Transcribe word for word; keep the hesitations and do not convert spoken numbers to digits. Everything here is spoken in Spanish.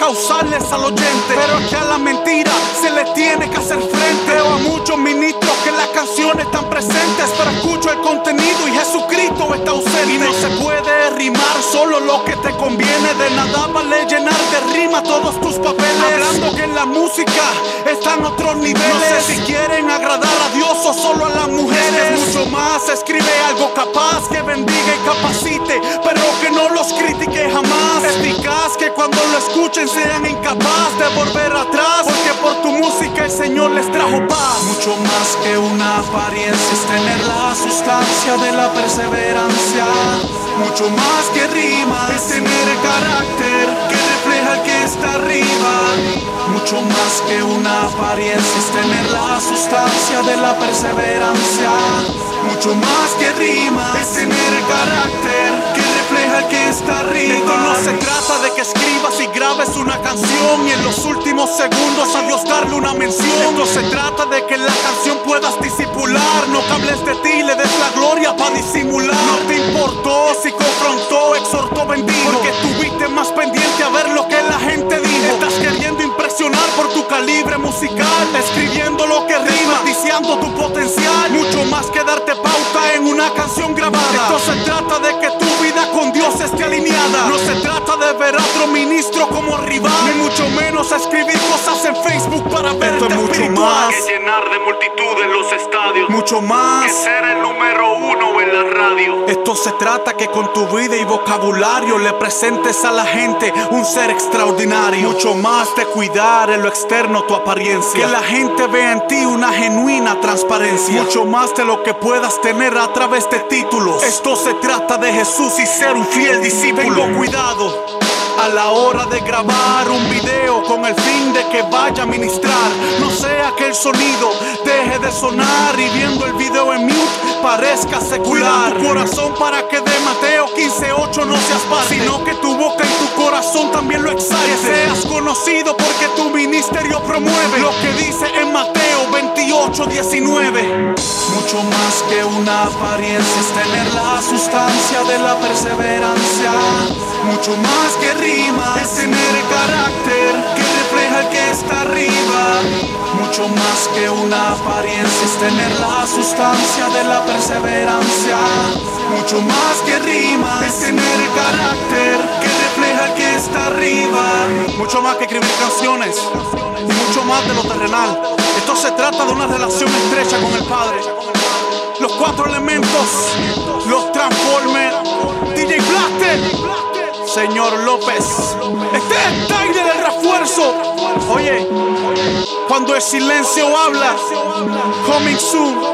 causarles al oyente, pero es que a la mentira se le tiene que hacer frente. Veo a muchos ministros que las canciones están presentes, pero escucho el contenido y Jesucristo está ausente. Y no se puede rimar solo lo que te conviene, de nada vale llenar de rima todos tus papeles, hablando que en la música están otros niveles. No sé si quieren agradar a Dios o solo a las mujeres. Es mucho más, escribe algo capaz que bendiga y capacite, pero que no los critique jamás. Eficaz, que cuando lo escuchen sean incapaz de volver atrás, porque por tu música el Señor les trajo paz. Mucho más que una apariencia es tener la sustancia de la perseverancia. Mucho más que rima es tener el carácter que refleja el que está arriba. Mucho más que una apariencia es tener la sustancia de la perseverancia. Mucho más que rima es tener el carácter que refleja el que está arriba. Esto no se trata de que escribas y grabes una canción y en los últimos segundos a Dios darle una mención. Esto se trata de que en la canción puedas disipular, no que hables de ti y le des la gloria para disimular. No te importó si confrontó, exhortó, bendijo, porque estuviste más pendiente a ver lo que la gente dijo. Estás queriendo impresionar por tu calibre musical, escribiendo lo que rima, diciendo tu potencial. Mucho más que darte pauta en una canción grabada. Esto se trata de que tu vida con Dios esté alineada. No se trata de ver a otro ministro como rival, ni mucho menos escribir cosas en Facebook para verte espiritual. Mucho más que llenar de multitudes los estadios, mucho más que ser el número uno en la radio. Esto se trata que con tu vida y vocabulario le presentes a la gente un ser extraordinario. Mucho más de cuidar en lo externo tu apariencia, que la gente vea en ti una genuina transparencia. Mucho más de lo que puedas tener a través de títulos. Esto se trata de Jesús y ser un fiel discípulo. Tengo cuidado a la hora de grabar un video con el fin de que vaya a ministrar. No sea que el sonido deje de sonar y viendo el video en mute parezca secular. Cuida tu corazón para que de Mateo quince ocho no seas parte, sino que tu boca y tu corazón también lo exalte. Que seas conocido porque tu ministerio promueve lo que dice en Mateo veintiocho diecinueve. Mucho más que una apariencia es tener la sustancia de la perseverancia. Mucho más que rima es tener el carácter que refleja el que está arriba. Mucho más que una apariencia es tener la sustancia de la perseverancia. Mucho más que rima es tener el carácter que refleja el que está arriba. Mucho más que escribir canciones y mucho más de lo terrenal. Esto se trata de una relación estrecha con el Padre. Los cuatro elementos, los Transformers, D J Blaster, Señor López. Este es Tyler del refuerzo. Oye, cuando el silencio habla, coming soon.